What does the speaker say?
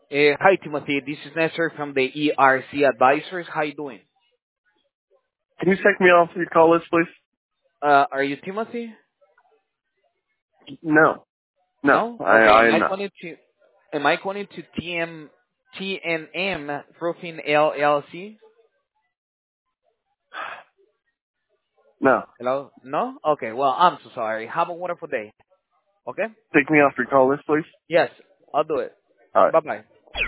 Hi, Timothy. This is Nestor from the ERC Advisors. How you doing? Can you take me off your call list, please? Are you Timothy? No. No, No? Okay. I am not. Am I calling to TNM Roofing LLC? No. Hello? No? Okay. Well, I'm so sorry. Have a wonderful day. Okay? Take me off your call list, please. Yes, I'll do it. All right. Bye-bye.